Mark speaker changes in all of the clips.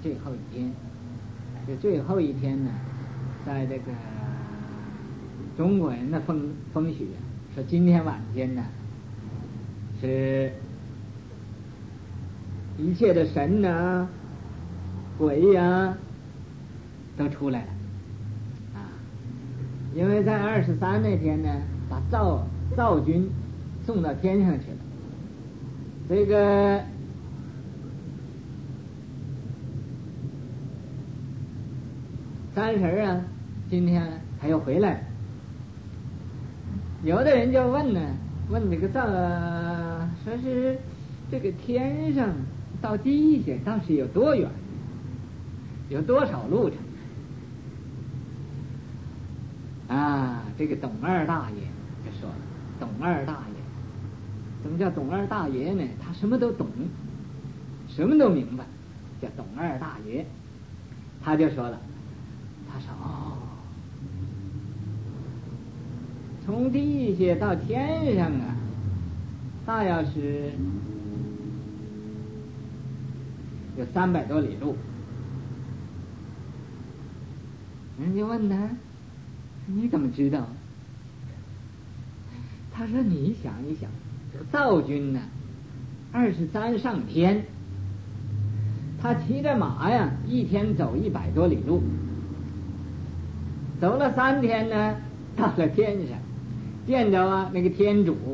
Speaker 1: 最后一天。这最后一天呢，在这个中国人的风许说，今天晚间呢，是一切的神呐、鬼呀都出来了啊！因为在23那天呢，把灶君送到天上去了。这个30啊，今天还要回来。有的人就问呢，问这个灶，说是这个天上到地下倒是有多远，有多少路程啊？这个董二大爷就说了，董二大爷，怎么叫董二大爷呢？他什么都懂，什么都明白，叫董二大爷。他就说了，他说从地下到天上啊，大要是有300多里路。人家问他，你怎么知道？他说，你想一想，这个灶君呢，23上天，他骑着马呀，一天走100多里路，走了3天呢，到了天上，见着啊那个天主，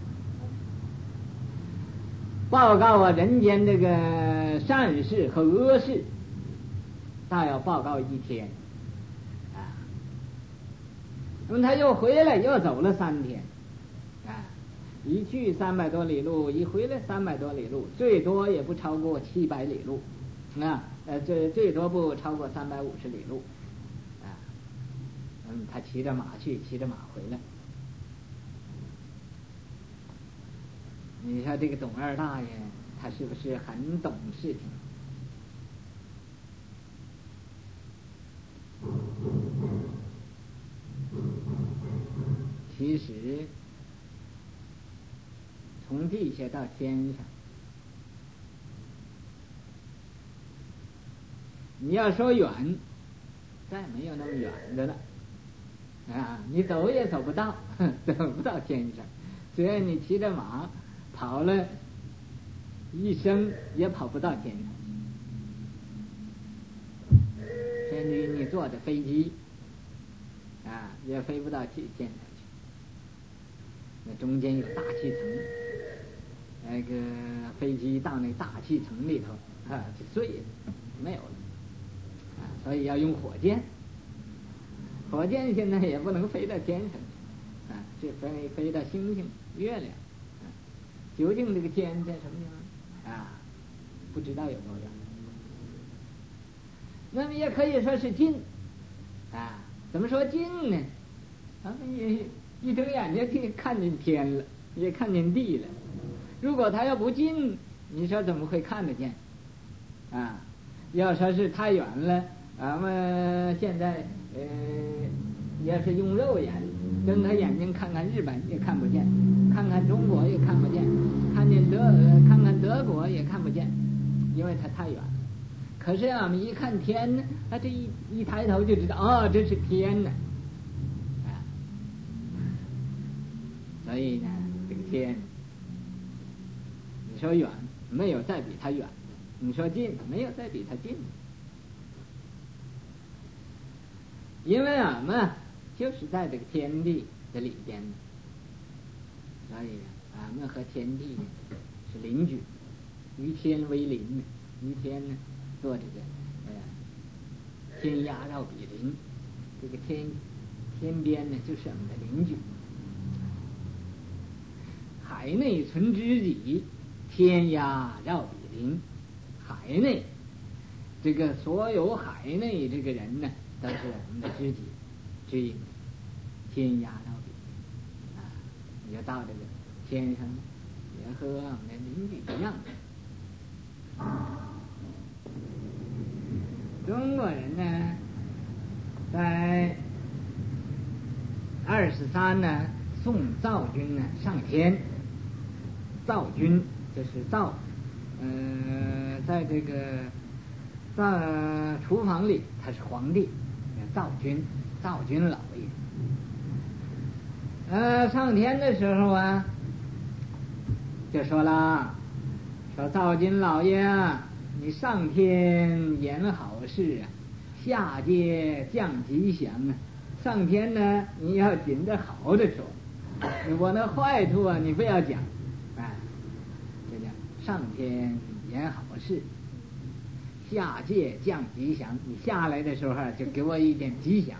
Speaker 1: 报告啊人间这个善事和恶事，大要报告1天啊。那么他又回来，又走了3天啊，一去300多里路，一回来300多里路，最多也不超过700里路啊，最多不超过350里路啊。他骑着马去，骑着马回来。你说这个董二大爷，他是不是很懂事情？其实从地下到天上，你要说远，再没有那么远的了啊！你走也走不到，走不到天上。虽然你骑着马跑了一生，也跑不到天上。甚至于你坐着飞机啊，也飞不到天上去。那中间有大气层，那个飞机到那大气层里头啊，就碎了，没有了啊。所以要用火箭。火箭现在也不能飞到天上去啊，只飞到星星、月亮啊。究竟这个天在什么地方啊？不知道有多远。那么也可以说是近啊。怎么说近呢？咱们也一睁眼就看见天了，也看见地了。如果他要不近，你说怎么会看得见啊？要说是太远了，咱们现在要是用肉眼睁开眼睛看看日本也看不见，看看中国也看不见，看看德国也看不见，因为它太远了。可是我们一看天呢，他这一抬头就知道，这是天呢啊。所以呢，这个天，你说远，没有再比它远的；你说近，没有再比它近的。因为俺们就是在这个天地的里边，所以俺们和天地是邻居，与天为邻，与天呢做这个天涯绕比邻，这个天边呢就是我们的邻居。海内存知己，天涯绕比邻。海内这个所有海内这个人呢，都是我们的知己知音，天涯绕比邻啊。你就到这个天上，也和我们的邻居一样。中国人呢，在23呢送灶君呢上天。灶君就是灶，在这个在厨房里他是皇帝，灶君老爷。上天的时候啊，就说了，说灶君老爷啊，你上天言好事啊，下界降吉祥啊。上天呢，你要紧着好的说，我那坏处啊，你不要讲。这叫上天言好事，下界降吉祥。你下来的时候就给我一点吉祥，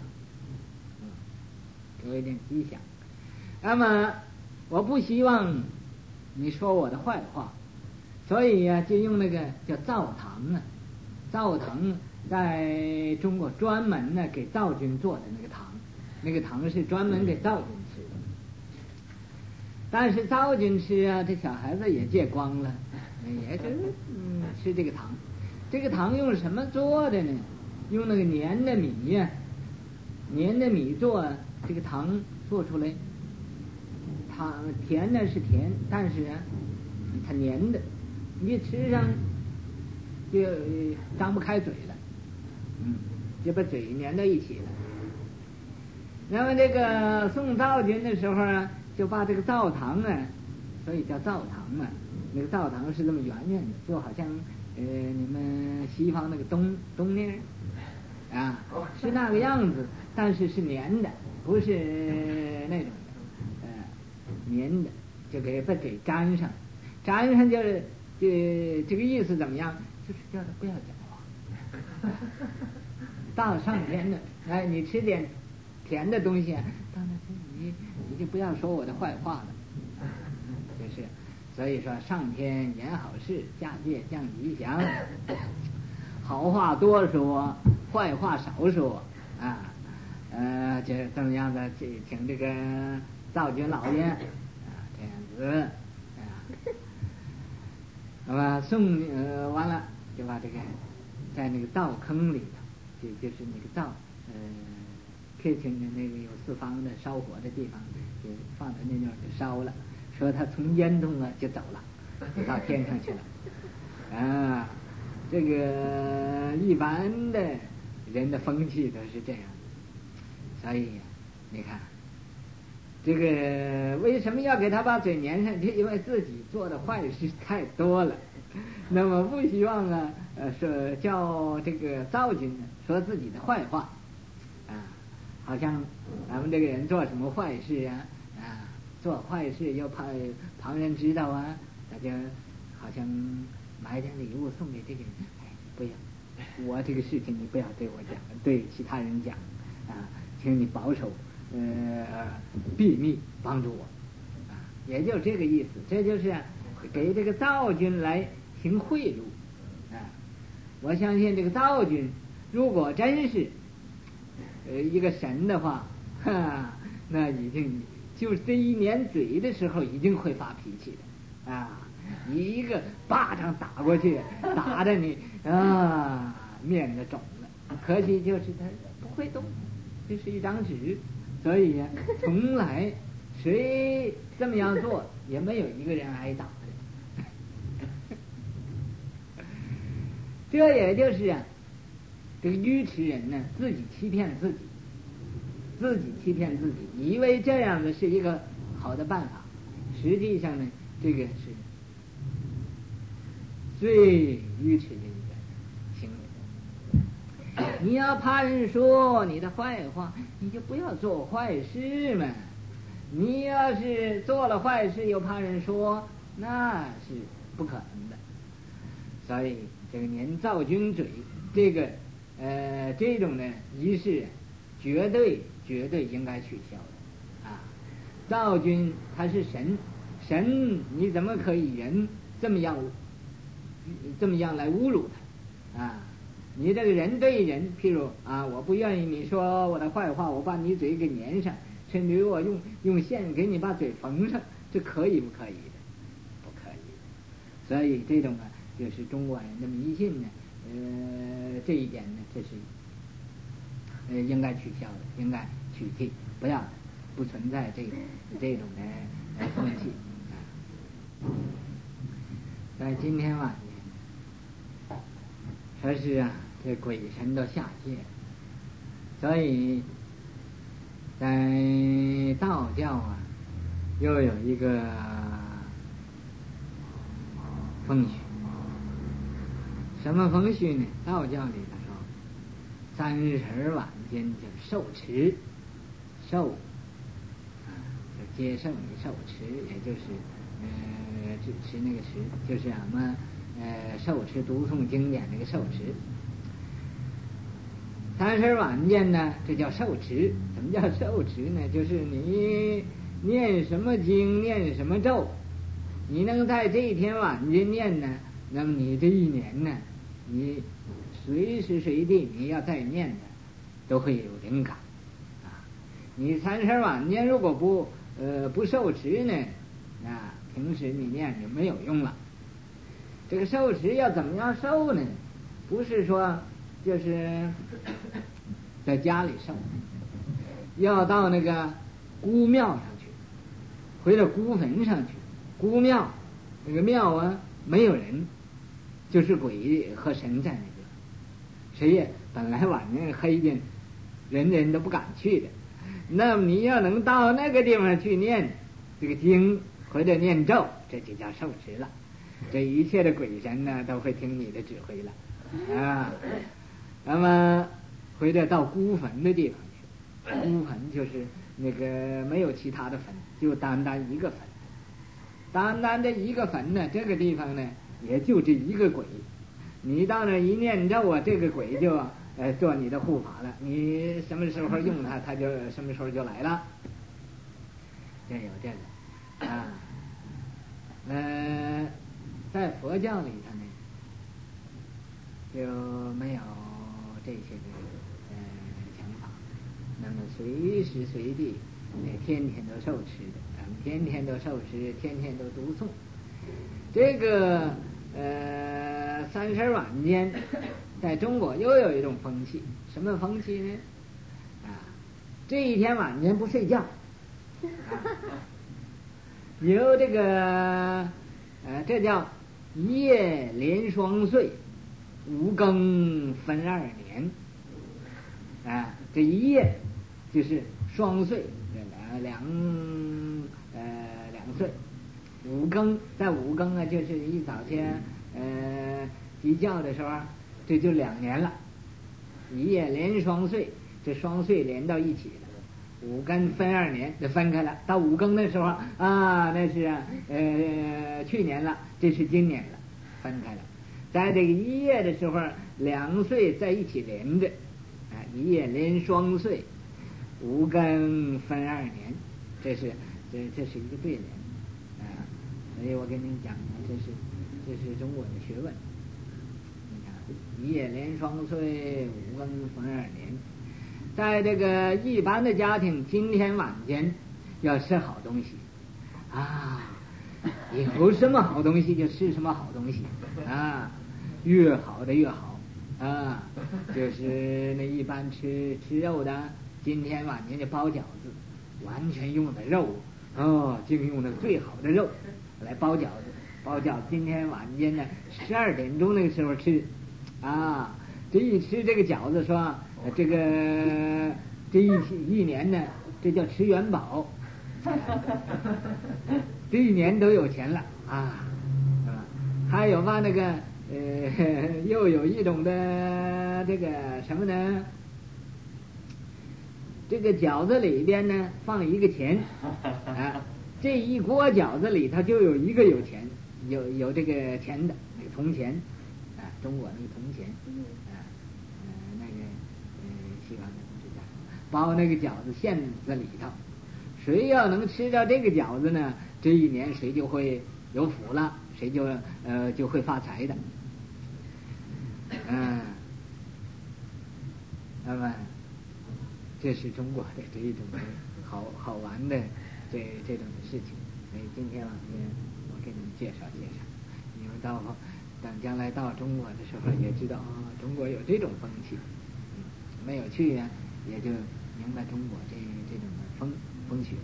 Speaker 1: 给我一点吉祥。那么我不希望你说我的坏话，所以呀，就用那个叫灶堂啊。灶堂在中国专门呢给灶君做的那个堂，那个堂是专门给灶君吃的。但是灶君吃啊，这小孩子也戒光了，也就是吃这个糖。这个糖用什么做的呢？用那个粘的米呀，粘的米做这个糖，做出来。糖甜呢是甜，但是啊，它粘的，你吃上就张不开嘴了，就把嘴粘到一起了。那么这个送灶君的时候啊，就把这个灶堂啊，所以叫灶堂嘛。那个灶堂是这么圆圆的，就好像你们西方那个冬令啊，是那个样子，但是是粘的，不是那种的，粘的，就给粘上，粘上就是这个意思怎么样？就是叫他不要讲话。到上天了，你吃点甜的东西，到那天你就不要说我的坏话了，就是。所以说上天言好事，下界降吉祥。好话多说，坏话少说啊。就这么样的请这个灶君老爷啊，这样子啊。那么送完了，就把这个在那个灶坑里头，就是那个灶kitchen的那个有四方的烧火的地方，就放在那地方就烧了。说他从烟囱啊就走了，就到天上去了。这个一般的人的风气都是这样的。所以你看，这个为什么要给他把嘴粘上去？因为自己做的坏事太多了，那么不希望啊说叫这个灶君说自己的坏话好像咱们这个人做什么坏事做坏事又怕旁人知道啊，大家好像买点礼物送给这个人，不要，我这个事情你不要对我讲，对其他人讲请你保守秘密，帮助我也就这个意思。这就是给这个灶君来行贿赂我相信这个灶君如果真是一个神的话，那已经就是这一粘嘴的时候已经会发脾气的一个巴掌打过去，打得你面子肿了。可惜就是他不会动，就是一张纸，所以从来谁这么样做也没有一个人挨打的。这也就是这个愚痴人呢，自己欺骗自己，以为这样的是一个好的办法，实际上呢，这个是最愚痴的一个行为。你要怕人说你的坏话，你就不要做坏事嘛。你要是做了坏事又怕人说，那是不可能的。所以这个粘灶君嘴，这个这种呢仪式绝对应该取消的灶君他是神，你怎么可以人这么样来侮辱他你这个人对人，譬如我不愿意你说我的坏话，我把你嘴给粘上，甚至于我用线给你把嘴缝上，这可以不可以的？不可以的。所以这种就是中国人的迷信呢这一点呢，这是应该取消的，应该取缔，不存在这种的风气在今天说是这鬼神都下界。所以在道教啊，又有一个风许。什么风许呢？道教里头说30晚间叫受持，受就接受你受持，也就是持那个持，就是俺们受持读诵经典那个受持。30晚间呢，这叫受持。什么叫受持呢？就是你念什么经，念什么咒，你能在这一天晚间念呢，那么你这一年呢，你随时随地你要再念的，都会有灵感啊。你30晚间如果不受持呢，那平时你念就没有用了。这个受持要怎么样受呢？不是说就是在家里受，要到那个孤庙上去，回到孤坟上去。孤庙那个庙啊，没有人，就是鬼和神在那边，谁也本来晚上黑的，人都不敢去的。那么你要能到那个地方去念这个经或者念咒，这就叫受持了。这一切的鬼神呢，都会听你的指挥了啊。那么回着到孤坟的地方去，孤坟就是那个没有其他的坟，就单一个坟。单这一个坟呢，这个地方呢，也就这一个鬼。你到那一念咒啊，这个鬼就做你的护法了。你什么时候用它，它就什么时候就来了。这有这个啊。在佛教里头呢，就没有这些个想法。那么随时随地，天天都受持的，咱们天天都受持，天天都读诵。这个30晚间，在中国又有一种风气，什么风气呢？这一天晚间不睡觉，有这个这叫一夜连双睡，5更分2年。这一夜就是双睡，两岁。5更在5更啊，就是一早前鸡叫的时候，这就2年了。一夜连双睡，这双睡连到一起了。5更分2年就分开了。到5更的时候啊，那是去年了，这是今年了，分开了。在这个一夜的时候，2岁在一起连着，一夜连双睡，5更分2年，这是一个对联。所以我跟您讲，这是中国的学问。你看，一夜连双睡，5更分2年。在这个一般的家庭，今天晚间要吃好东西啊，有什么好东西就吃什么好东西啊，越好的越好啊。就是那一般吃肉的，今天晚间就包饺子，完全用的肉就用的最好的肉来包饺子。今天晚间呢12点钟那个时候吃啊，这一吃这个饺子说这一年呢，这叫吃元宝，这一年都有钱了啊。还有那个又有一种的这个什么呢？这个饺子里边呢放一个钱这一锅饺子里头就有一个有钱，有这个钱的那个铜钱中国那个铜钱那个西方的不知道，包那个饺子馅子里头，谁要能吃到这个饺子呢，这一年谁就会有福了，谁就会发财的。那么这是中国的这一种好玩的这种事情。所以今天晚上我给你们介绍介绍，你们等将来到中国的时候也知道中国有这种风气。没有去呀，也就明白中国这种的风气。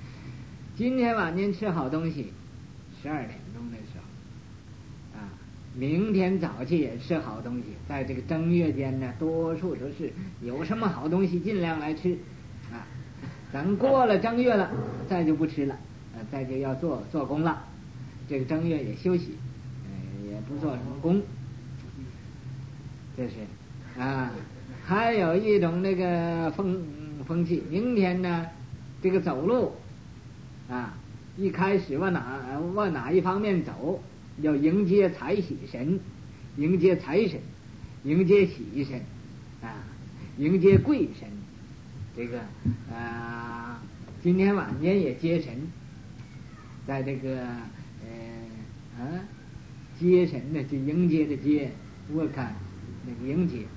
Speaker 1: 今天晚间吃好东西，12点钟的时候明天早起也吃好东西，在这个正月间呢，多数都是有什么好东西尽量来吃啊。等过了正月了，再就不吃了，再就要做工了。这个正月也休息，也不做什么工。这是啊，还有一种那个风气，明天呢，这个走路啊，一开始往哪一方面走，要迎接财喜神，迎接财神，迎接喜神啊，迎接贵神。这个今天晚间也接神，在这个接神呢，就迎接的接，我看那个迎接，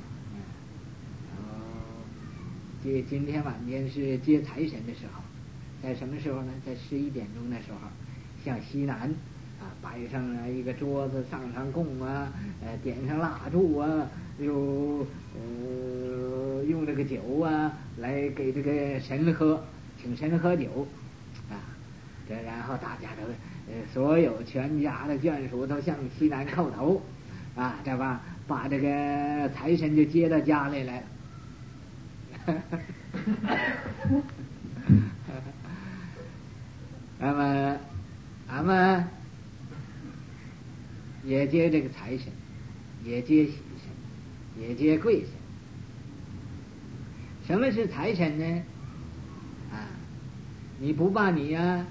Speaker 1: 今天晚间是接财神的时候，在什么时候呢？在11点钟的时候，向西南摆上一个桌子，上供啊，点上蜡烛啊，又用这个酒啊来给这个神喝，请神喝酒啊。这然后大家都所有全家的眷属都向西南叩头啊，这把这个财神就接到家里来了。那么俺们也接这个财神，也接喜神，也接贵神。什么是财神呢？你不把你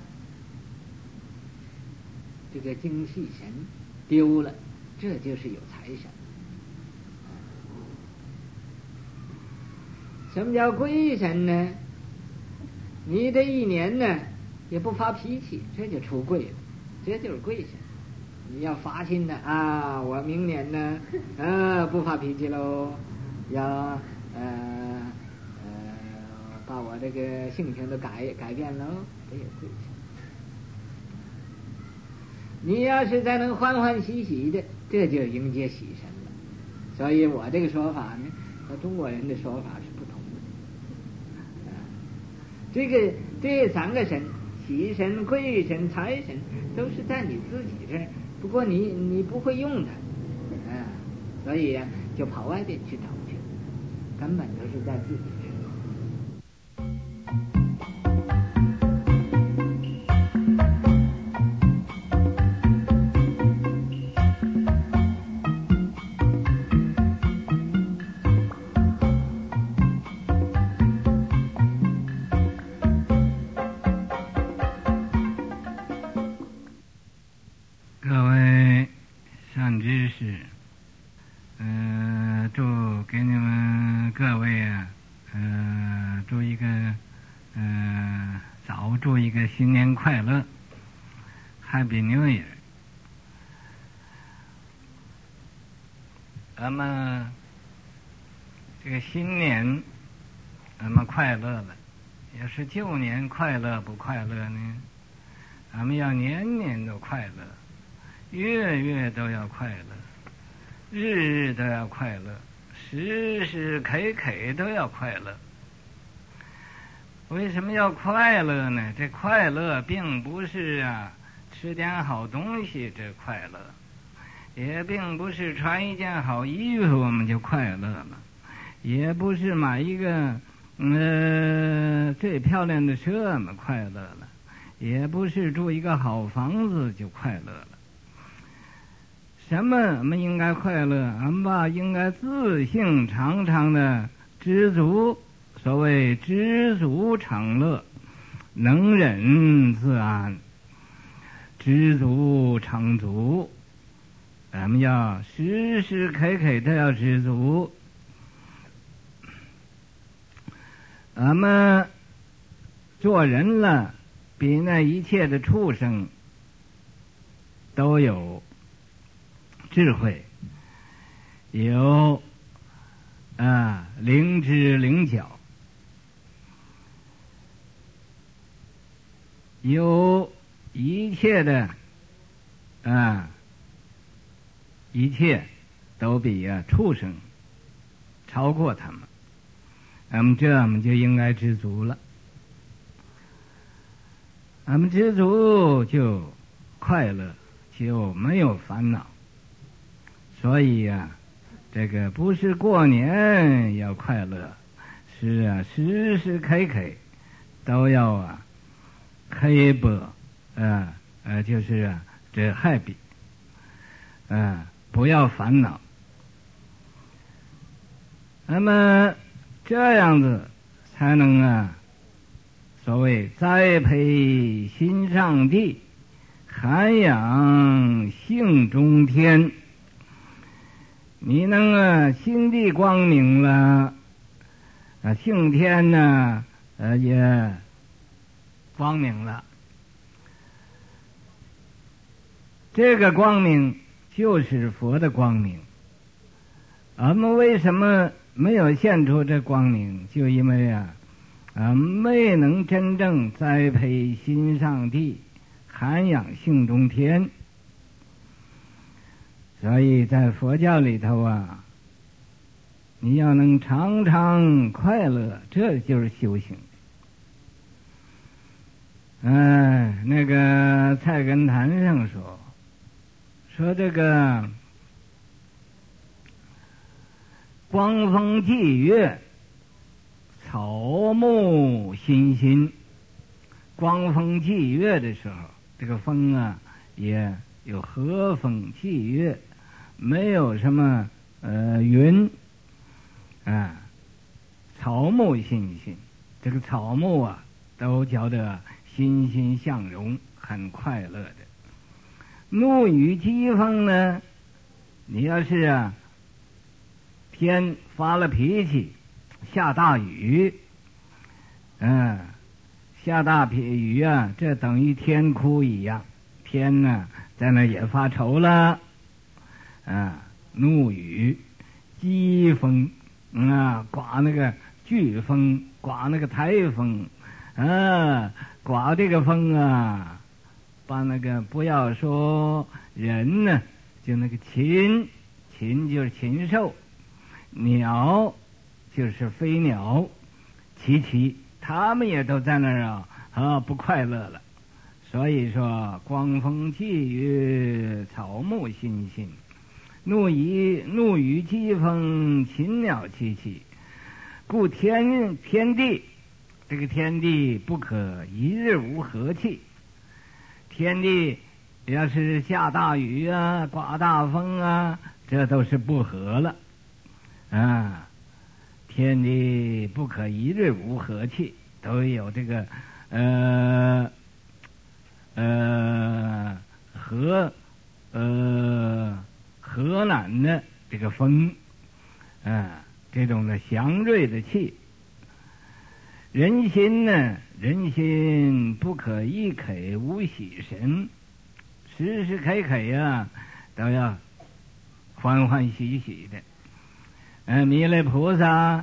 Speaker 1: 这个精气神丢了，这就是有财神。什么叫贵神呢？你这一年呢也不发脾气，这就出贵了，这就是贵神。你要发心的我明年呢不发脾气喽，要把我这个性情都改变喽，这也贵神。你要是再能欢欢喜喜的，这就迎接喜神了。所以我这个说法呢，和中国人的说法是不同的。这3个神，喜神、贵神、财神，都是在你自己这儿，不过你不会用它，所以就跑外边去找去，根本都是在自己这儿。
Speaker 2: 祝一个新年快乐 ，Happy New Year。咱们这个新年，咱们快乐了。要是旧年快乐不快乐呢？咱们要年年都快乐，月月都要快乐，日日都要快乐，时时刻刻都要快乐。为什么要快乐呢？这快乐并不是吃点好东西这快乐，也并不是穿一件好衣服我们就快乐了，也不是买一个最漂亮的车我们快乐了，也不是住一个好房子就快乐了。什么我们应该快乐？俺们应该自性常常的知足。所谓知足常乐，能忍自安，知足常足。咱们要时时刻刻都要知足。咱们做人了，比那一切的畜生都有智慧，有灵知灵巧。有一切的一切都比畜生超过他们，我们就应该知足了。我们知足就快乐，就没有烦恼。 所以呀，这个不是过年要快乐，是啊，时时刻刻都要开播就是这happy，不要烦恼。那么这样子才能所谓栽培心上地，涵养性中天。你能心地光明了，性天呢也光明了。这个光明就是佛的光明。我们为什么没有现出这光明？就因为没能真正栽培心上地，涵养性中天。所以在佛教里头你要能常常快乐，这就是修行。那个菜根谭上说这个光风霁月，草木欣欣。光风霁月的时候，这个风也有和风霁月，没有什么云草木欣欣，这个草木都觉得欣欣向荣，很快乐的。怒雨疾风呢，你要是天发了脾气，下大雨，下大雨这等于天哭一样，天呢在那也发愁了。怒雨疾风刮那个飓风，刮那个台风，刮这个风把那个不要说人呢，就那个禽就是禽兽，鸟就是飞鸟，齐他们也都在那儿不快乐了。所以说光风霁月，草木欣欣，怒雨疾风，禽鸟齐，故天地，这个天地不可一日无和气。天地要是下大雨刮大风这都是不和了天地不可一日无和气，都有这个河南的这个风这种的祥瑞的气。人心不可一刻无喜神，时时刻刻都要欢欢喜喜的。弥勒菩萨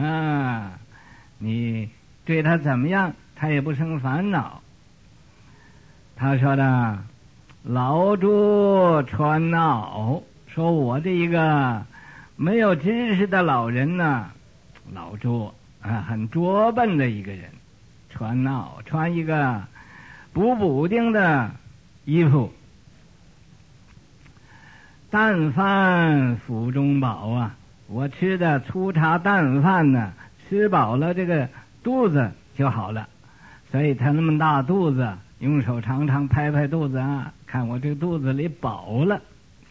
Speaker 2: 你对他怎么样，他也不生烦恼。他说的老拙穿袄，说我这一个没有知识的老人老拙很拙笨的一个人，穿袄，穿一个补丁的衣服。淡饭腹中饱我吃的粗茶淡饭吃饱了这个肚子就好了。所以他那么大肚子，用手常常拍拍肚子看我这个肚子里饱了。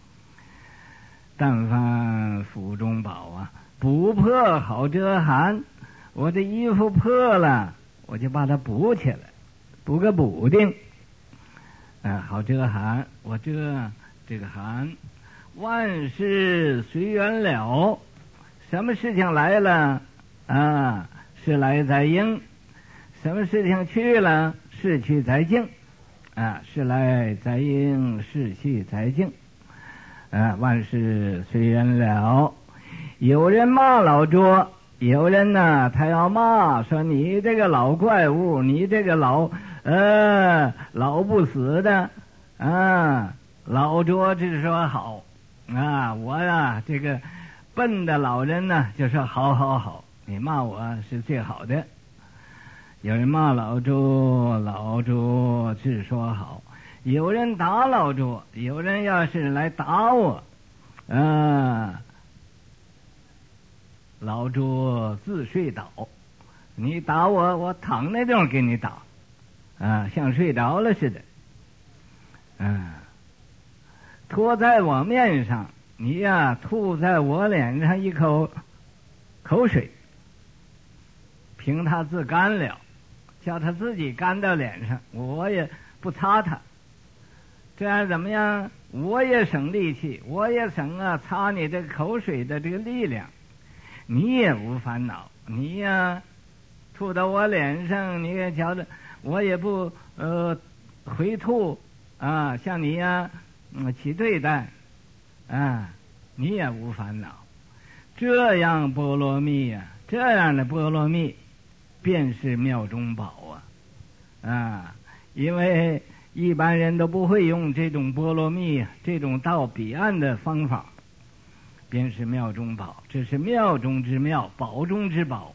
Speaker 2: 淡饭腹中饱补破好遮寒，我这衣服破了，我就把它补起来，补个补丁好遮寒，我遮这个寒。万事随缘了，什么事情来了是来在应，什么事情去了是去在境是来在应，是去在境万事随缘了。有人骂老拙，有人他要骂说你这个老怪物，你这个老不死的老拙只说好我这个笨的老人就说好，你骂我是最好的。有人骂老拙只说好，有人打老拙，有人要是来打我老猪自睡倒，你打我，我躺那地方给你打，像睡着了似的。拖在我面上，你呀吐在我脸上一口口水，凭他自干了，叫他自己干到脸上，我也不擦他。这样怎么样？我也省力气，我也省擦你这口水的这个力量，你也无烦恼。你呀吐到我脸上，你也觉得我也不回吐像你呀起对待你也无烦恼。这样波罗蜜呀，这样的波罗蜜便是妙中宝因为一般人都不会用这种波罗蜜这种到彼岸的方法，便是妙中宝。这是妙中之妙，宝中之宝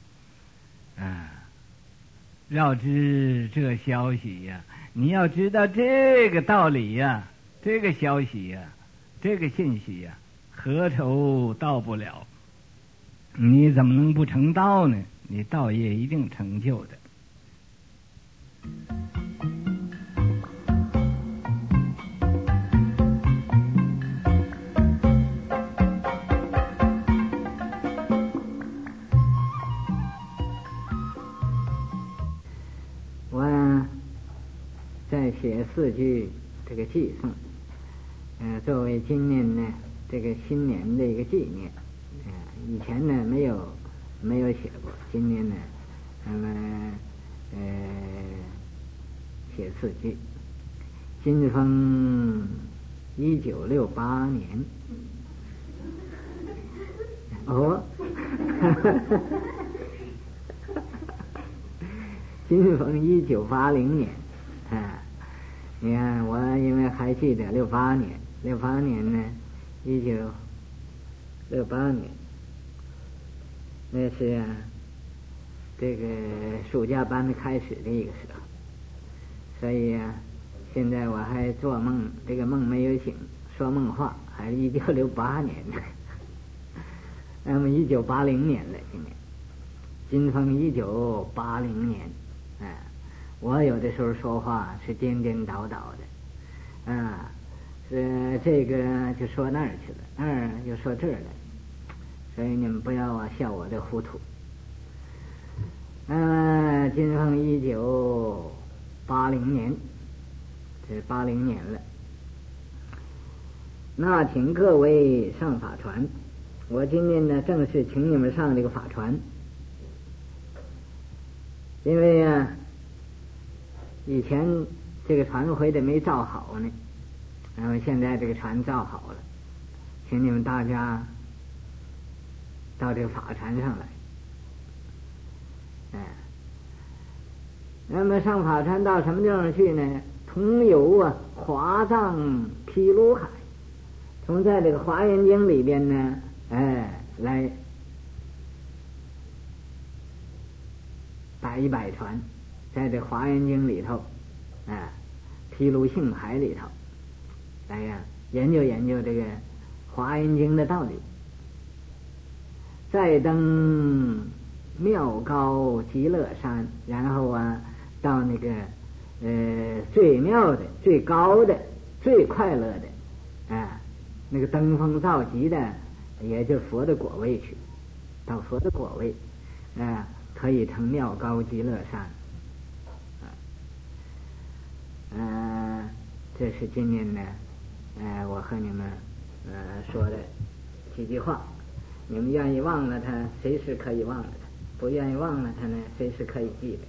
Speaker 2: 要知这消息呀，你要知道这个道理呀，这个消息呀，这个信息呀，何愁到不了？你怎么能不成道呢？你道也一定成就的。
Speaker 1: 我在写4句这个寄送，作为今年呢这个新年的一个纪念。以前呢没有写过，今年呢咱们写4句。今逢1968年，今逢1980年你看我因为还记得68年呢1968年那是这个暑假班开始的一个时候，所以现在我还做梦，这个梦没有醒，说梦话，还是1968年呢。那么1980年了，今逢1980年我有的时候说话是颠颠倒倒的这个就说那儿去了，那儿又说这儿了，所以你们不要笑我的糊涂。今逢1980年，这是80年了。那请各位上法船，我今天呢正式请你们上这个法船，因为以前这个船回的没造好呢，然后现在这个船造好了，请你们大家到这个法船上来。那么上法船到什么地方去呢？同游华藏毗卢海，从在这个华严经里边呢来摆一摆船，在这华严经里头毗卢性海里头来研究研究这个华严经的道理，再登妙高极乐山，然后到那个最妙的、最高的、最快乐的那个登峰造极的，也就是佛的果位去，到佛的果位可以成妙高极乐山。这是今年呢我和你们说的几句话，你们愿意忘了它，随时可以忘了它；不愿意忘了它呢，随时可以记得。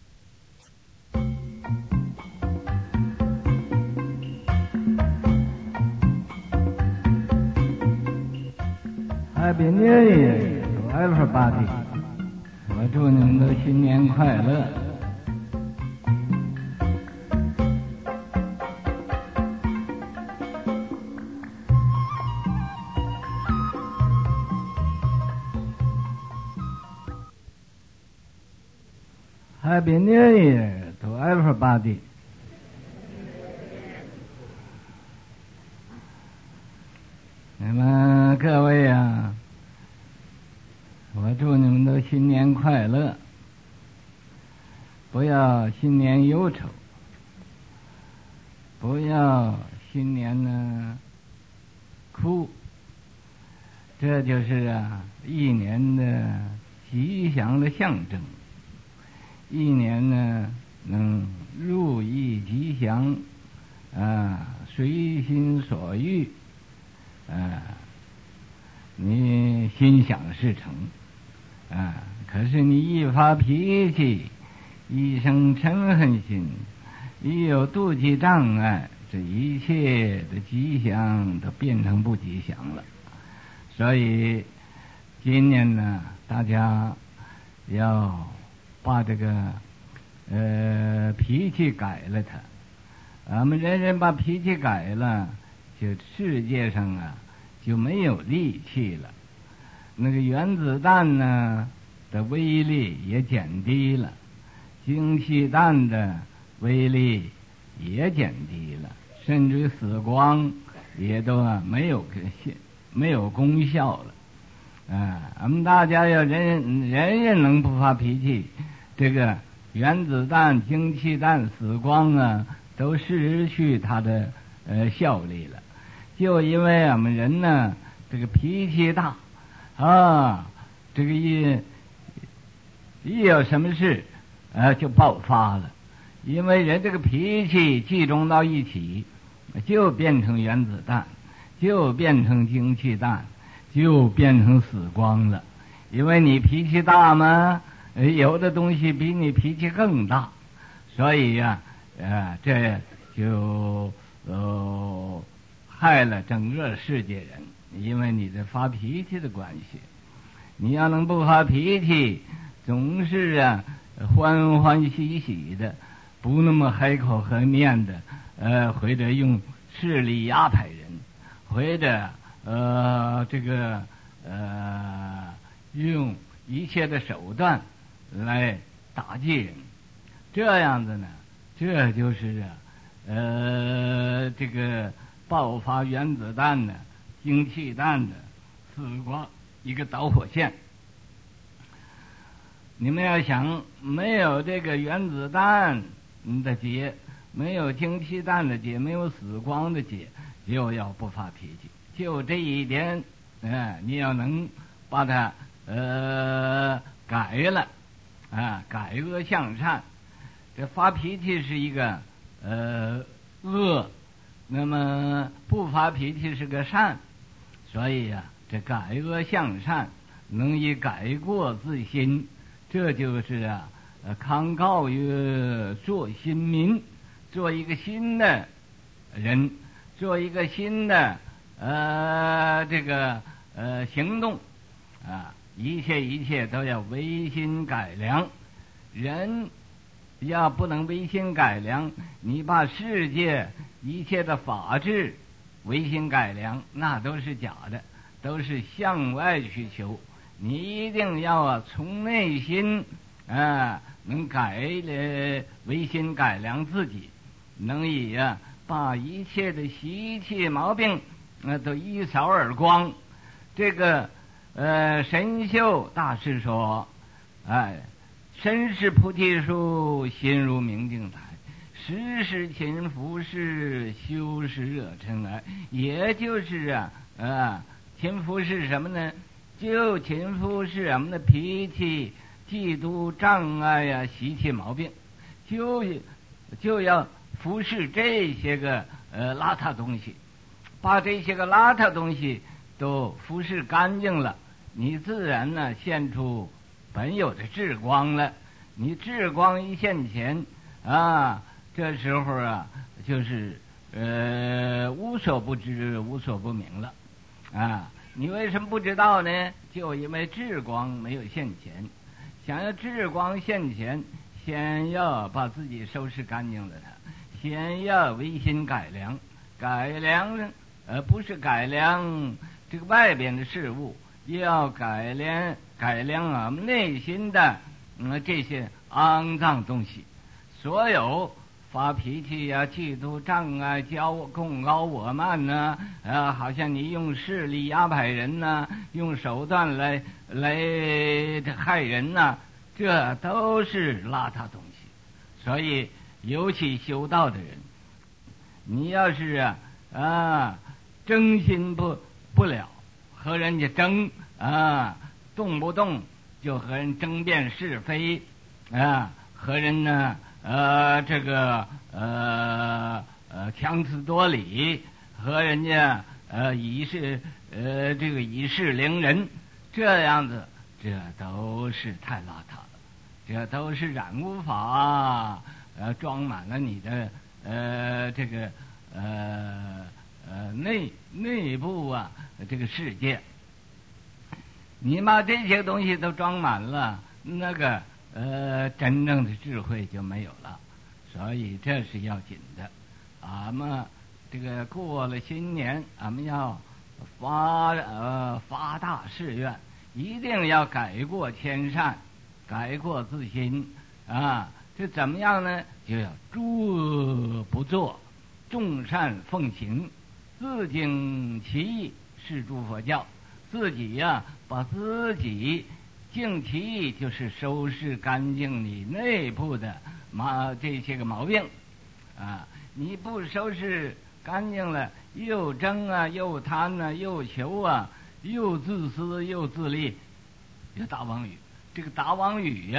Speaker 2: Happy New Year to everybody！ 我祝你们都新年快乐。Happy New Year to everybody！ 那么各位啊，我祝你们都新年快乐，不要新年忧愁，不要新年呢哭，这就是一年的吉祥的象征。一年呢能如意吉祥随心所欲你心想事成可是你一发脾气，一生嗔恨心，一有妒忌障碍，这一切的吉祥都变成不吉祥了。所以今年呢，大家要把这个脾气改了它。俺们人人把脾气改了，就世界上就没有戾气了。那个原子弹呢的威力也减低了，氢气弹的威力也减低了，甚至于死光也都没有功效了。俺们大家要人人能不发脾气，这个原子弹、氢气弹死光都失去它的效力了。就因为俺们人呢，这个脾气大这个一有什么事就爆发了。因为人这个脾气集中到一起，就变成原子弹，就变成氢气弹，就变成死光了。因为你脾气大嘛，有的东西比你脾气更大，所以这就害了整个世界人。因为你的发脾气的关系，你要能不发脾气，总是欢欢喜喜的，不那么海口和面的或者用势力压迫人，或者用一切的手段来打击人，这样子呢，这就是这个爆发原子弹的、氢气弹的死光一个导火线。你们要想，没有这个原子弹的劫，没有氢气弹的劫，没有死光的劫，就要不发脾气。就这一点你要能把它改了改恶向善。这发脾气是一个恶，那么不发脾气是个善。所以这改恶向善，能以改过自新，这就是康诰曰做新民，做一个新的人，做一个新的行动一切都要违心改良。人要不能违心改良，你把世界一切的法治违心改良，那都是假的，都是向外去求。你一定要从内心能违心改良自己，能以把一切的习气毛病都一扫而光。这个神秀大师说身是菩提树，心如明镜台，时时勤拂拭，修饰热尘埃。也就是勤拂是什么呢？就勤拂是我们的脾气、嫉妒、障碍习气毛病，就要服侍这些个邋遢东西，把这些个邋遢东西都服侍干净了，你自然呢现出本有的智光了。你智光一现前这时候就是无所不知，无所不明了你为什么不知道呢？就因为智光没有现前。想要智光现前，先要把自己收拾干净了先要违心改良。改良不是改良这个外边的事物，也要改良我们内心的这些肮脏东西。所有发脾气呀、嫉妒障啊、共高我慢呐，好像你用势力压迫人呐，用手段来害人呐，这都是邋遢东西。所以，尤其修道的人，你要是争心不了，和人家争动不动就和人争辩是非和人呢强词夺理，和人家以势凌人，这样子，这都是太邋遢了，这都是染污法装满了你的内部这个世界。你把这些东西都装满了，那个真正的智慧就没有了。所以这是要紧的。俺们这个过了新年，俺们要发大誓愿，一定要改过迁善，改过自新这怎么样呢？就要诸恶不作，众善奉行，自净其意，是诸佛教。自己把自己净其意，就是收拾干净你内部的这些个毛病你不收拾干净了，又争又贪又求又自私又自利，有大妄语。这个大妄语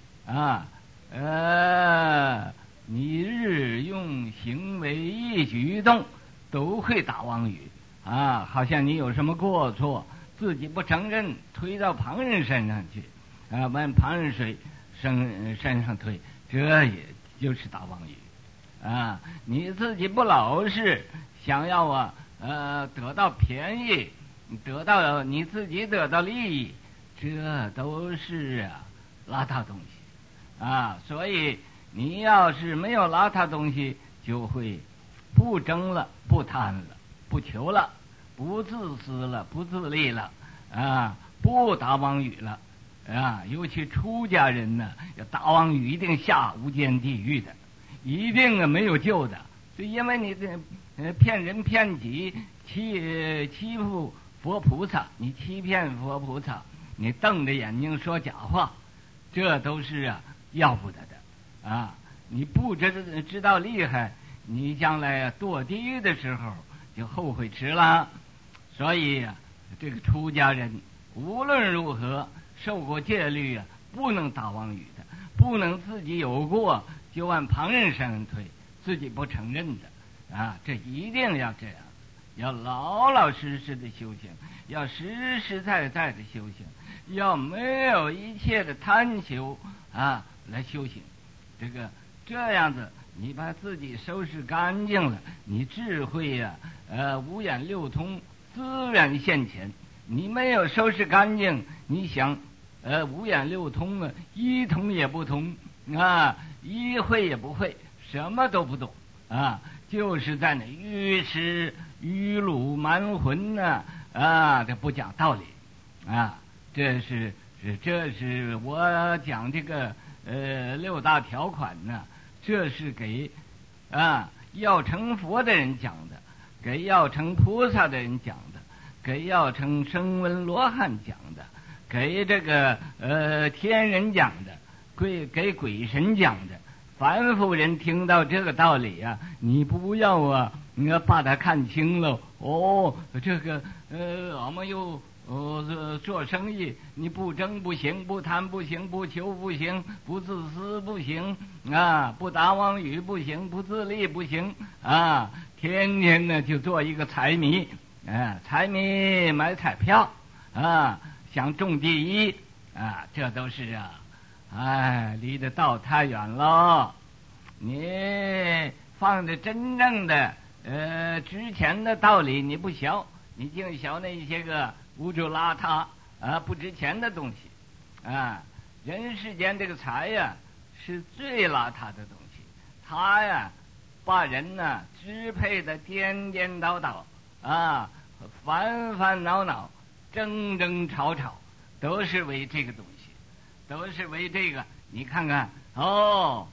Speaker 2: 你日用行为一举动都会打妄语好像你有什么过错，自己不承认，推到旁人身上去往旁人身上推，这也就是打妄语你自己不老实，想要得到便宜，你自己得到利益，这都是邋遢东西所以你要是没有邋遢东西，就会不争了，不贪了，不求了，不自私了，不自利了不打妄语了尤其出家人呢，要打妄语一定下无间地狱的，一定没有救的。就因为你骗人骗己，欺负佛菩萨，你欺骗佛菩萨，你瞪着眼睛说假话，这都是要不得的你不知道厉害，你将来堕地狱的时候就后悔迟了。所以这个出家人无论如何受过戒律不能打妄语的，不能自己有过就往旁人身上推，自己不承认的这一定要这样，要老老实实的修行，要实实在在的修行，要没有一切的贪求来修行。这样子，你把自己收拾干净了，你智慧五眼六通自然现前。你没有收拾干净，你想五眼六通一通也不通一会也不会，什么都不懂就是在那愚痴愚鲁蛮浑这不讲道理这是我讲这个六大条款呢，这是给要成佛的人讲的，给要成菩萨的人讲的，给要成声闻罗汉讲的，给这个天人讲的，给鬼神讲的。凡夫人听到这个道理你不要你要把它看清了这个我们又做生意，你不争不行，不贪不行，不求不行，不自私不行不打妄语不行，不自利不行天天呢就做一个财迷财迷买彩票想中第一这都是离得道太远了。你放着真正的值钱的道理你不学，你净学那些个污浊邋遢不值钱的东西人世间这个财是最邋遢的东西，它把人支配的颠颠倒倒烦烦恼恼，争争吵吵，都是为这个东西，都是为这个。你看看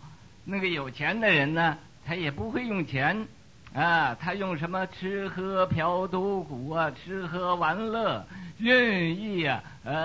Speaker 2: 那个有钱的人呢，他也不会用钱啊，他用什么吃喝嫖赌鼓啊，吃喝玩乐，任意啊，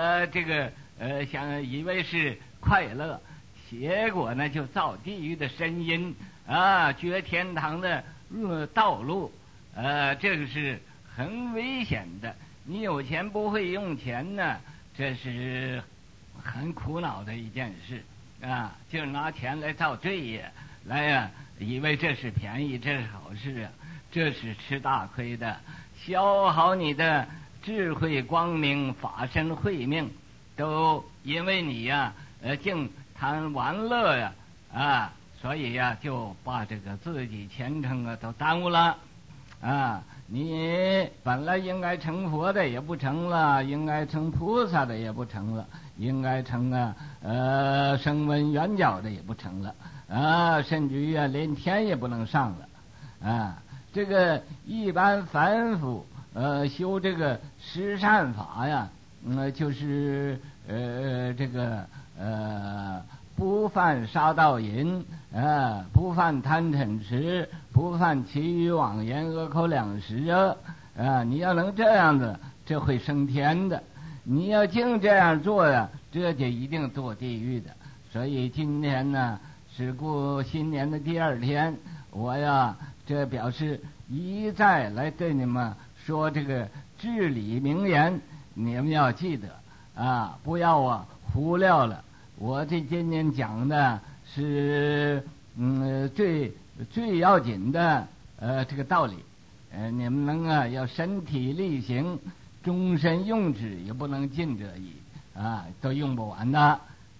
Speaker 2: 想以为是快乐，结果呢就造地狱的声音啊，掘天堂的道路，这个是很危险的。你有钱不会用钱呢，这是很苦恼的一件事啊，就拿钱来造罪业，来呀，以为这是便宜，这是好事啊，这是吃大亏的，消耗你的智慧光明、法身慧命，都因为你呀，净贪玩乐呀，啊，所以呀，就把这个自己前程啊都耽误了啊。你本来应该成佛的也不成了，应该成菩萨的也不成了，应该成声闻缘觉的也不成了啊，甚至于连天也不能上了啊。这个一般凡夫修这个十善法呀，就是不犯杀盗淫不犯贪嗔痴，不犯其余妄言恶口两舌你要能这样子，这会升天的。你要净这样做呀，这就一定堕地狱的。所以今天呢是过新年的第2天，我呀这表示一再来对你们说这个至理名言，你们要记得啊，不要忽略了。我这今年讲的是最要紧的这个道理，你们能要身体力行，终身用之，也不能尽者矣啊，都用不完的。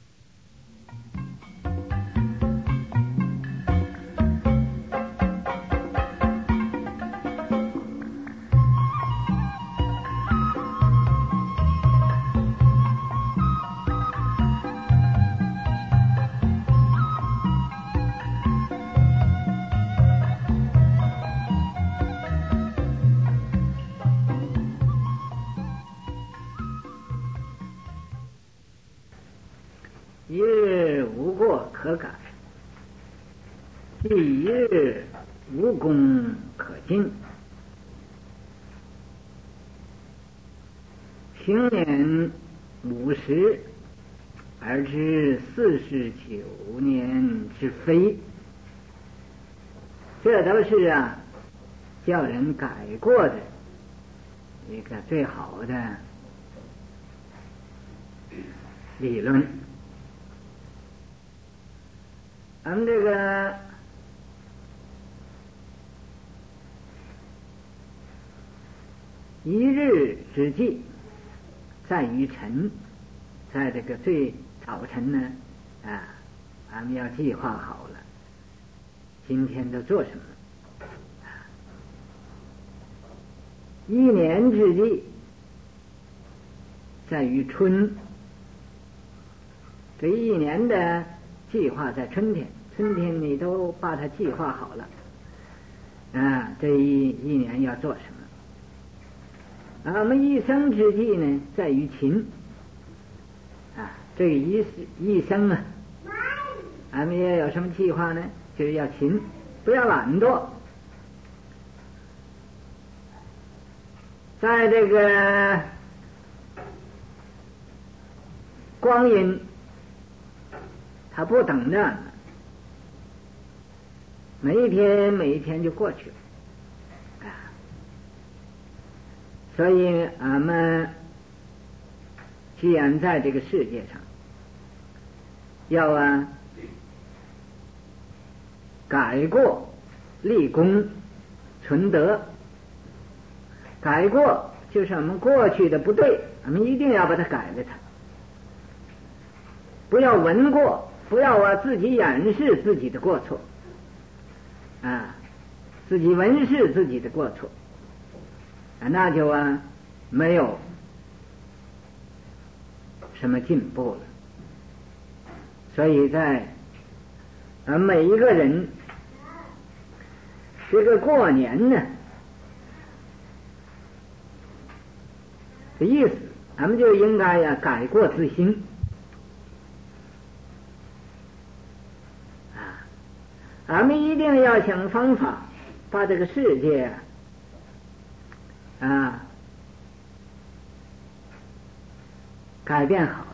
Speaker 3: 一日无过可改，第一日无功可进。平年50而知49年之非，这都是叫人改过的一个最好的理论。咱们这个一日之计在于晨，在这个最早晨呢咱们要计划好了今天都做什么。一年之计在于春，这一年的计划在春天，春天你都把它计划好了这一年要做什么。我们一生之计呢在于勤这个一生咱们也有什么计划呢？就是要勤，不要懒惰。在这个光阴它不等着，每一天就过去了所以俺们既然在这个世界上要改过立功存德。改过就是我们过去的不对，我们一定要把它改了它，不要闻过，不要自己掩饰自己的过错自己闻视自己的过错那就没有什么进步了。所以在每一个人这个过年呢的意思，咱们就应该改过自新俺们一定要想方法把这个世界改变好了。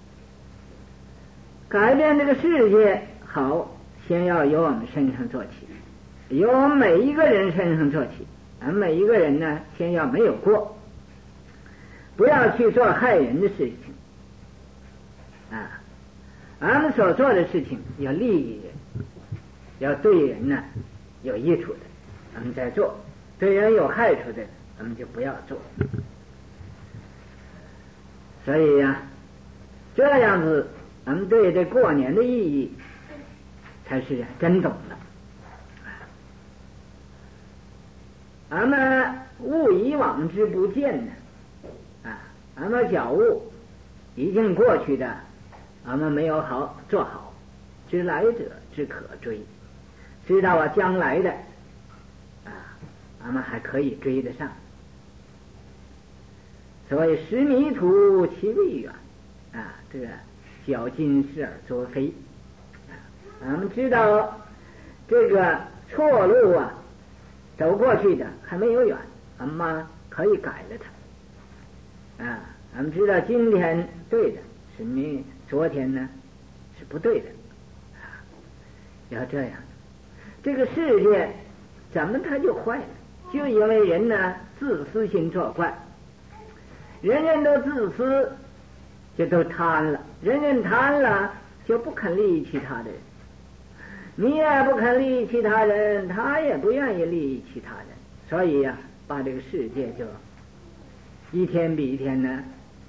Speaker 3: 改变这个世界好，先要由我们身上做起，由我们每一个人身上做起。俺每一个人呢，先要没有过，不要去做害人的事情俺们所做的事情要利益人，要对人呢有益处的，我们在做；对人有害处的，我们就不要做。所以这样子，我们对这过年的意义才是真懂了。俺们物以往之不见呢，俺们觉悟已经过去的，俺们没有好做好，知来者之可追，知道将来的俺们还可以追得上。所谓识迷途其未远这个脚今失而昨非俺们知道这个错路走过去的还没有远，俺们可以改了它俺们知道今天对的，是昨天呢是不对的要这样。这个世界怎么它就坏了？就因为人呢自私心作怪，人人都自私，就都贪了，人人贪了就不肯利益其他的人，你也不肯利益其他人，他也不愿意利益其他人，所以把这个世界就一天比一天呢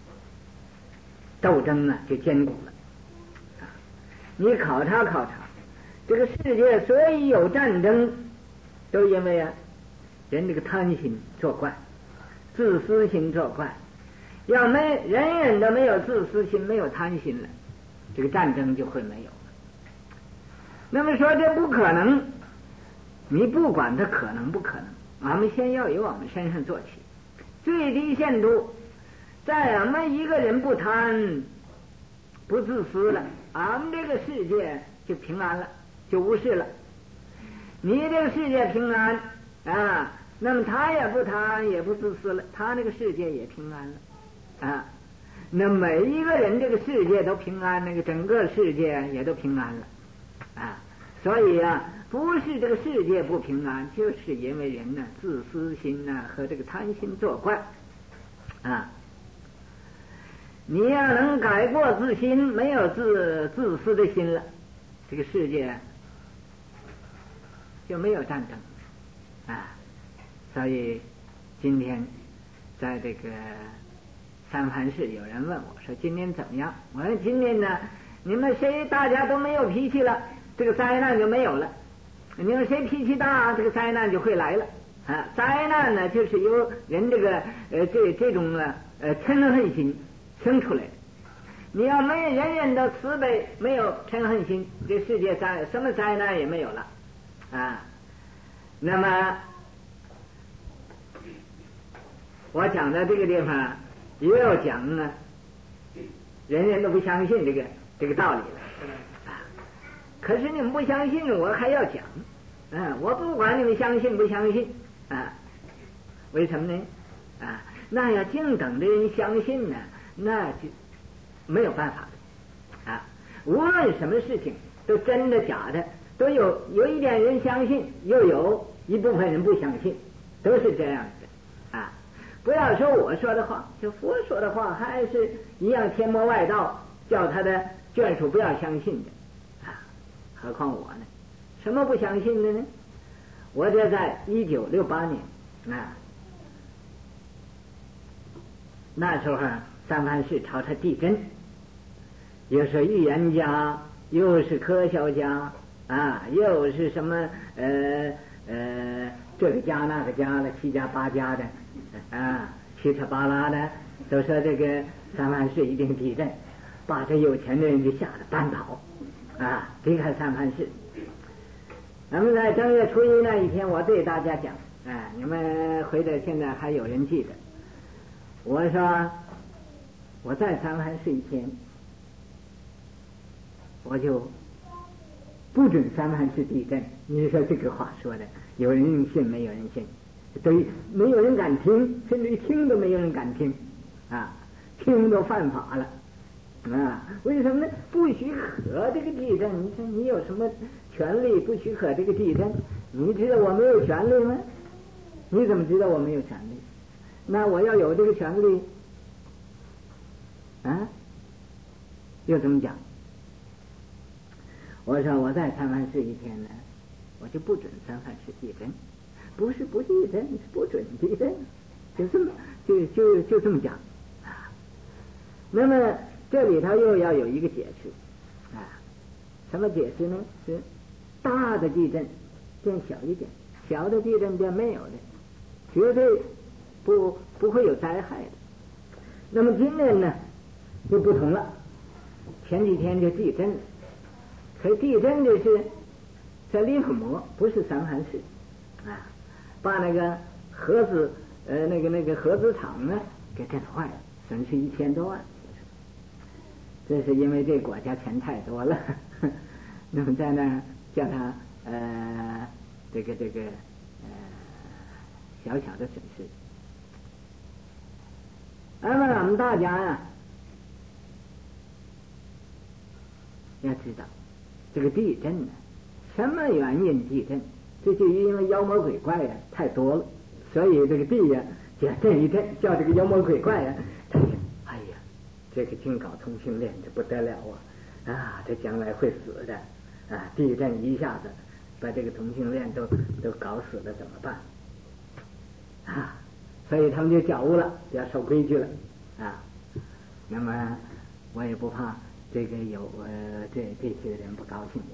Speaker 3: 斗争就坚固了你考察考察，这个世界所以有战争，都因为人这个贪心作怪，自私心作怪。要人人都没有自私心，没有贪心了，这个战争就会没有了。那么说这不可能，你不管它可能不可能，俺们先要由我们身上做起，最低限度，在俺们一个人不贪不自私了，俺们这个世界就平安了，就无事了。你这个世界平安那么他也不贪也不自私了，他那个世界也平安了那每一个人这个世界都平安，那个整个世界也都平安了所以不是这个世界不平安，就是因为人呢自私心和这个贪心作怪你要能改过自新，没有自私的心了，这个世界就没有战争所以今天在这个三藩市有人问我说今天怎么样？我说今天呢你们谁大家都没有脾气了，这个灾难就没有了。你们谁脾气大，这个灾难就会来了灾难呢就是由人这个这种嗔恨心生出来的。你要没人人的慈悲，没有嗔恨心，这世界上什么灾难也没有了那么我讲到这个地方也有讲人人都不相信这个道理了可是你们不相信，我还要讲我不管你们相信不相信为什么呢那要净等的人相信呢，那就没有办法的无论什么事情都真的假的，都有一点人相信，又有一部分人不相信，都是这样的不要说我说的话，就佛说的话还是一样天魔外道，叫他的眷属不要相信的何况我呢？什么不相信的呢？我这在1968年那时候三藩市朝他地震，又是预言家，又是科学家又是什么这个家那个家的七家八家的七扯八拉的，都说这个三藩市一定地震，把这有钱的人就吓得搬跑离开三藩市。咱们在正月初一那一天，我对大家讲你们回头现在还有人记得，我说我在三藩市一天，我就不准三藩市地震。你说这个话说的，有人信没有人信？对，没有人敢听，甚至听都没有人敢听啊，听都犯法了。为什么呢？不许可这个地震。你说你有什么权利不许可这个地震？你知道我没有权利吗？你怎么知道我没有权利？那我要有这个权利啊，又怎么讲？我说我在三藩市一天呢，我就不准三藩市地震，不是不地震，是不准地震，就这么就这么讲啊。那么这里头又要有一个解释啊，什么解释呢？是大的地震变小一点，小的地震变没有的，绝对不会有灾害的。那么今年呢就不同了，前几天就地震了，可地震的是在利弗摩，不是三藩市啊，把那个核子那个核子厂呢给震坏了，损失1000多万。这是因为这国家钱太多了，那么在那叫他这个小小的损失。那么我们大家呀，要知道这个地震呢，什么原因地震？这就因为妖魔鬼怪呀太多了，所以这个地呀就震一震，叫这个妖魔鬼怪呀，他想，哎呀，这个净搞同性恋，这不得了啊！这将来会死的啊！地震一下子把这个同性恋都搞死了，怎么办啊？所以他们就觉悟了，要守规矩了啊。那么我也不怕这个有这些人不高兴。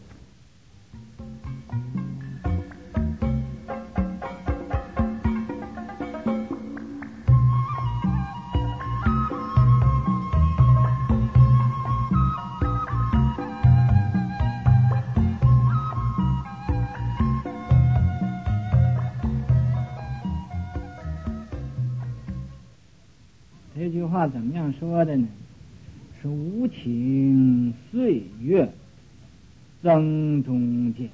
Speaker 2: 这句话怎么样说的呢？是无情岁月增中减。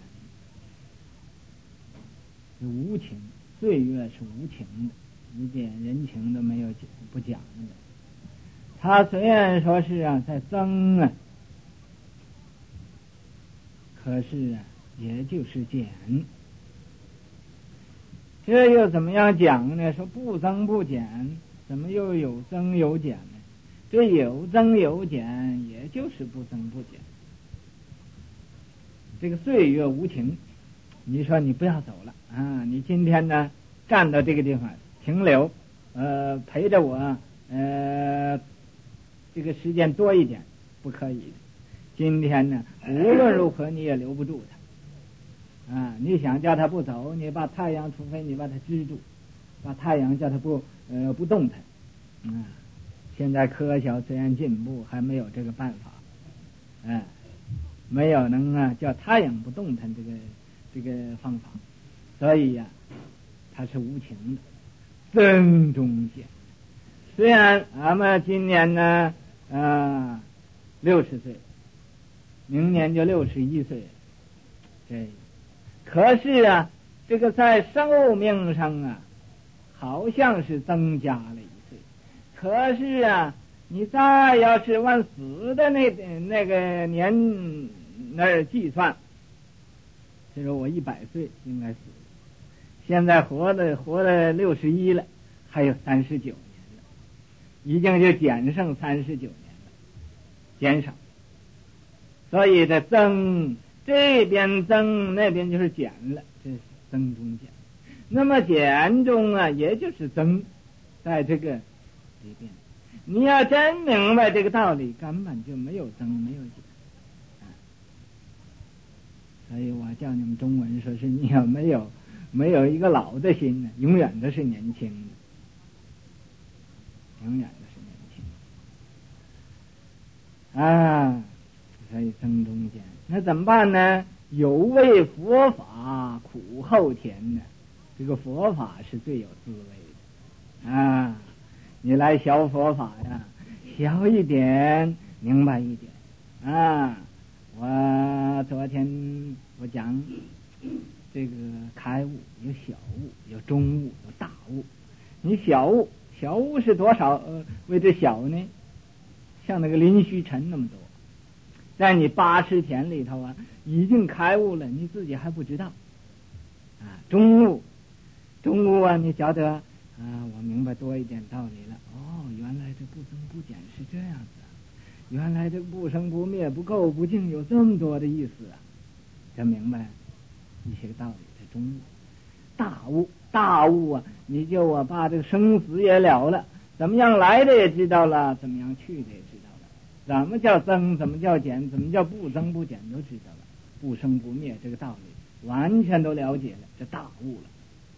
Speaker 2: 无情，岁月是无情的，一点人情都没有不讲的。他虽然说是在增啊，可是也就是减。这又怎么样讲呢？说不增不减，怎么又有增有减呢？这有增有减，也就是不增不减。这个岁月无情，你说你不要走了啊！你今天呢站到这个地方停留，陪着我，这个时间多一点，不可以的。今天呢，无论如何你也留不住他啊！你想叫他不走，你把太阳，除非你把它支住，把太阳叫他不动弹啊！现在科学虽然进步，还没有这个办法，没有能叫太阳不动弹这个方法，所以它是无情的，增中减。虽然俺们今年呢60岁，明年就61岁了，可是这个在寿命上好像是增加了1岁，可是你再要是往死的那个年那儿计算，就是我100岁应该死，现在活了61了，还有39年了，已经就减剩39年了，减少。所以这增，这边增那边就是减了，这是增中减。那么减中也就是增，在这个里边，你要真明白这个道理，根本就没有增没有减。所以我叫你们中文说是你要没有一个老的心呢，永远都是年轻的，永远都是年轻所以增中减，那怎么办呢？有为佛法苦后甜呢，这个佛法是最有滋味的你来学佛法学一点，明白一点
Speaker 3: 我昨天我讲这个开悟有小悟，有中悟，有大悟。你小悟是多少为之小呢？像那个林虚尘那么多，在你80田里头啊，已经开悟了，你自己还不知道啊。中悟啊，你晓得啊，我明白多一点道理了。哦，原来这不增不减是这样子啊，原来这不生不灭不垢不净有这么多的意思啊，就明白一些道理。这中悟。大悟啊，你就把这个生死也了了，怎么样来的也知道了，怎么样去的也知道了，怎么叫增，怎么叫减，怎么叫不增不减都知道了，不生不灭这个道理完全都了解了，这大悟了。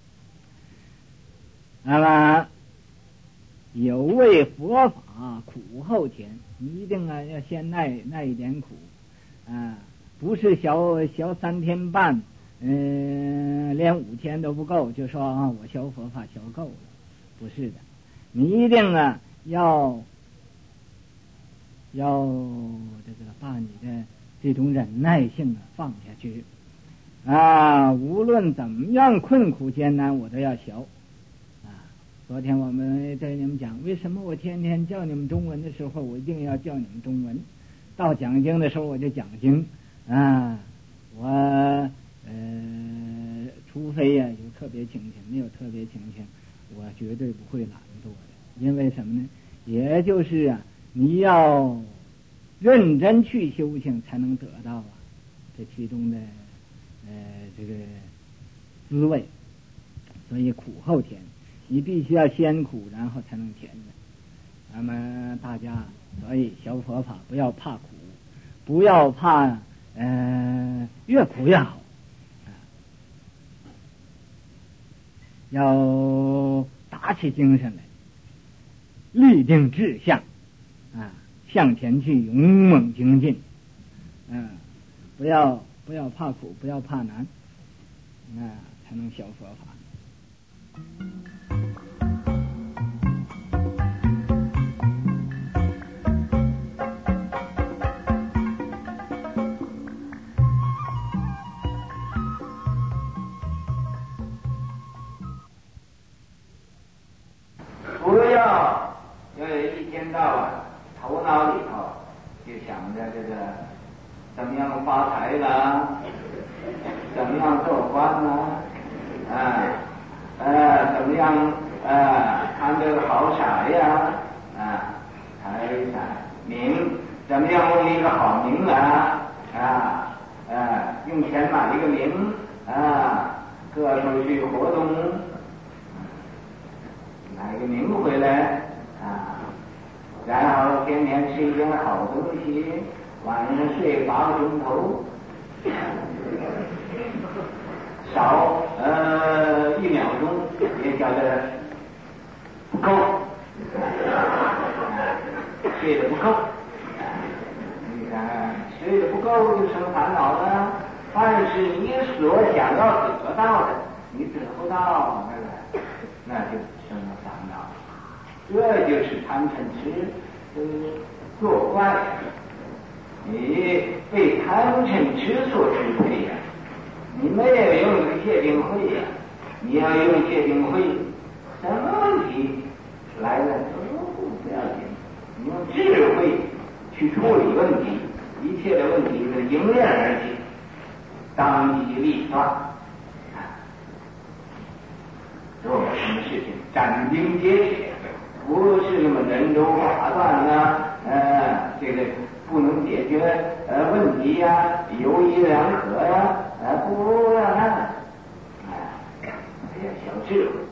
Speaker 3: 那么有为佛法苦后甜，你一定啊要先耐一点苦啊，不是小3天半连5天都不够就说啊我学佛法学够了，不是的，你一定啊要这个把你的这种忍耐性啊放下去啊，无论怎么样困苦艰难我都要学啊。昨天我们对你们讲，为什么我天天教你们中文的时候我一定要教你们中文，到讲经的时候我就讲经啊，我除非呀有特别情形，没有特别情形我绝对不会懒惰的。因为什么呢？也就是啊你要认真去修行才能得到啊这其中的这个滋味。所以苦后甜，你必须要先苦然后才能甜的。那么大家所以学佛法不要怕苦，不要怕越苦越好，要打起精神来，立定志向啊，向前去勇猛精进，不要怕苦，不要怕难，才能学佛法。
Speaker 2: 不要一天到晚头脑里头就想着这个怎么样发财啦，怎么样做官啦，怎么样看这个好色呀，财名，怎么样用一个好名用钱买一个名各处去活动，买个名回来然后天天吃一点好东西，晚上睡8个钟头，少1秒钟也觉得不够，睡得不够，你看睡得不够就生烦恼了。凡是你所想要得到的，你得不到那就生了烦恼。这就是贪嗔痴作怪，你被贪嗔痴所支配呀，你没有用这个戒定慧呀，你要用戒定慧，什么问题来了不要紧，你用智慧去处理问题，一切的问题是迎刃而解，当机立断做什么事情斩钉截铁，不是那么人州法断这个不能解决问题呀，有一两可呀，不要那要小智慧。